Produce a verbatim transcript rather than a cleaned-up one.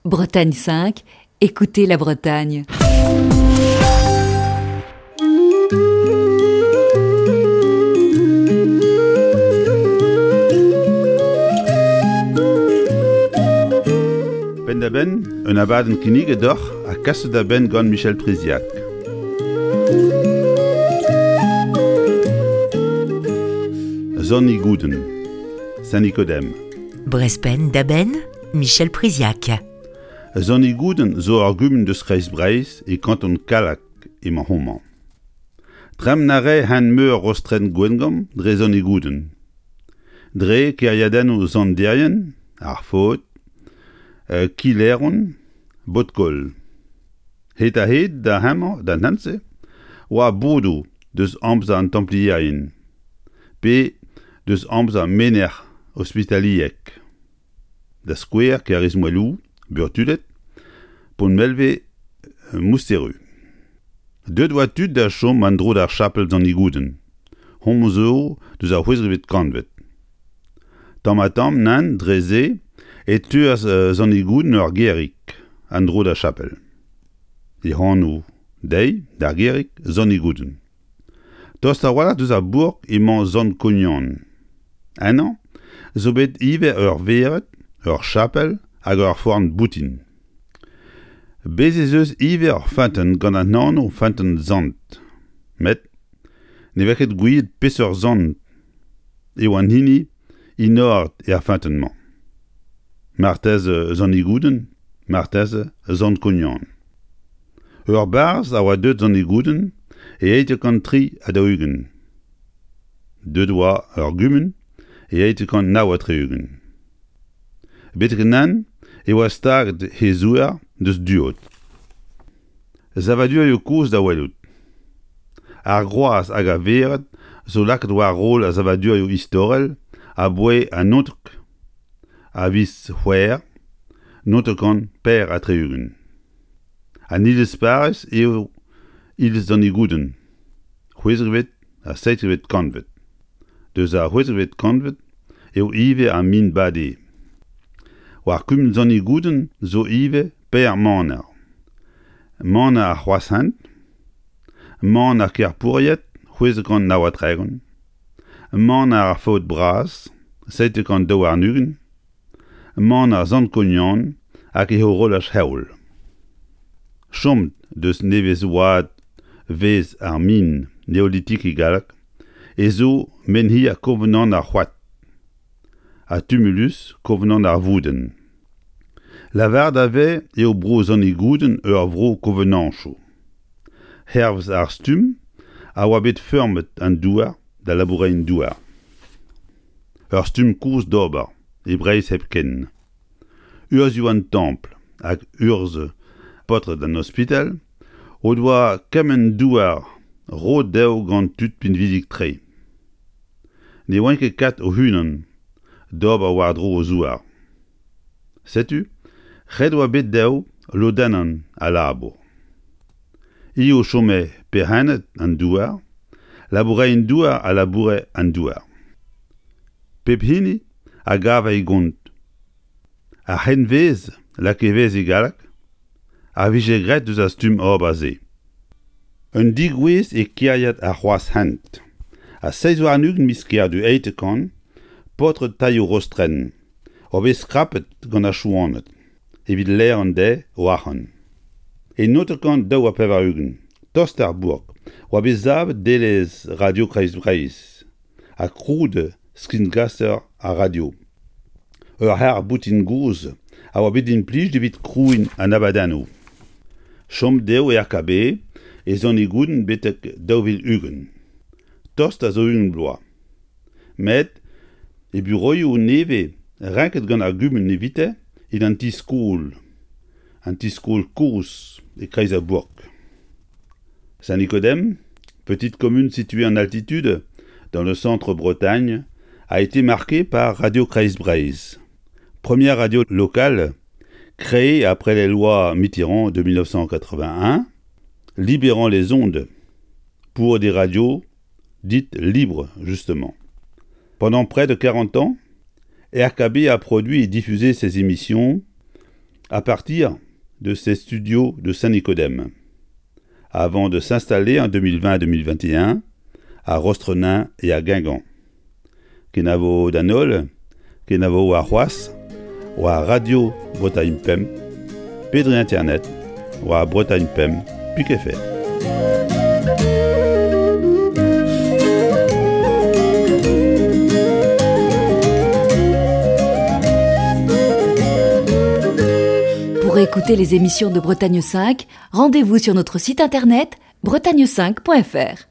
Bretagne cinq, écoutez la Bretagne. Ben da ben, un abadenn kinniget oc'h a kaset da ben gant Michel Priziac. Sonny Gouden, Saint-Nicodème. Brespen da ben, Michel Priziac. Sonny Gouden zo ar gumen deus Kreiz Breizh e kanton Kalak e ma homan. Trem nare han meur rostren gwengam dre Sonny Gouden. Dre keriadenn o zanderien, ar faot, uh, kileron, botkol. Het a het da hammer da nanse, oa bodo deus amza an templierien. Pe deus amza mener hospitaliek. Da skouer keriz moelou, burtulet, pon melve uh, mousteru. Deud doa tud da chom an dro d'ar chapel Sonny Gouden. Hom zo deus ar c'hwezrevet kanvet. Tam-a-tam nan dreze et tuaz uh, Sonny Gouden ur gerik an dro da chapel. E c'hanno dei d'ar gerik Sonny Gouden. Tost a wala deus ar bourg emañ zon kognan. Anan, zo bet iver ur veret, ur chapel hag ur foarn boutin. Bezez eus iver ur fanten gant an anno fanten zant. Met, ne veket gouillet peseurt zant e oan hini inord e ar fantenman. Martez uh, Sonny Gouden, martez zant kognan. Ur barz a oa deud Sonny Gouden e eite kant tri a daougen. Deud oa ur gumen e eite kant naou a treugen. Betek nan e oa stag he zouer deus duot. Zavadur yo kouz da welout. Ar groaz hag a veret zo lak doa rol a zavadur yo istorel a boe a notrk a vis c'hwer, notrkan per a treugen. An ilez parez eo ilez Sonny Gouden. C'hwezrevet a seitrevet kanvet. Deus a c'hwezrevet kanvet eo ive a min bade. War kum Sonny Gouden zo ive per maner. Maner a c'hoazhant, maner a ker pourriet, c'hwezekant naou a tregon, maner a faot bras, seittekant daou ar nugen, maner zant kognan hag eo rolach heol. Chomt deus nevez oad vez ar min neolitik e galak, e zo men hi a kovenan ar c'hoat, a tumulus kovenan ar vouden. Lavar da ve eo bro Sonny Gouden ur vro kovenancho. Hervz ar stum a oa bet fermet an douar da labourein douar. Ur stum kouz d'ober e breiz hep ken. Urz yo an temple hag urz potre d'an hospital o doa kemen douar ro deo gant tud pin vidik tre. Ne oan ket kat o hunan d'ober war dro o zouar. Setu, red oa bet deo lodanan a labour. I o chome pe hanet an douar, labourein douar a laboure an douar. Pep hini a gava e gont. A hen vez, la ke vez e galak, a vije gret deus a stum ober ze. Un digwez e kiariat a c'hoazhant. A seiz war nugen misker du eitekan, potre taio rostren, o bez krapet gant a chouanet, evit l'air an de o achan. E noterkant daou a pevar ugen, tost ar bourg, oa bez zavet delez radio Kreiz Breizh, a kroude skingasser a radio. Ur har boutin gouz, a oa bet din plij devit krouin an abadano. Chom deo e R K B, e Sonny Gouden betek daouvil ugen. Tost a zo ugen bloa. Met, e bureau neve, ranket gant ar gumen nevite, et an tiskoul, an tiskoul kous et Kreiz a bourg. Saint-Nicodème, petite commune située en altitude, dans le centre Bretagne, a été marquée par Radio Kreiz Breizh, première radio locale créée après les lois Mitterrand de mille neuf cent quatre-vingt-un, libérant les ondes pour des radios dites libres, justement. Pendant près de quarante ans, R K B a produit et diffusé ses émissions à partir de ses studios de Saint-Nicodème, avant de s'installer en deux mille vingt à deux mille vingt et un à Rostrenain et à Guingamp. Kenavo Danol, Kenavo à Roas, ou à Radio Bretagne Pem, Pédri Internet, ou à Bretagne Pem, Pique F R. Pour écouter les émissions de Bretagne cinq, rendez-vous sur notre site internet bretagne cinq point f r.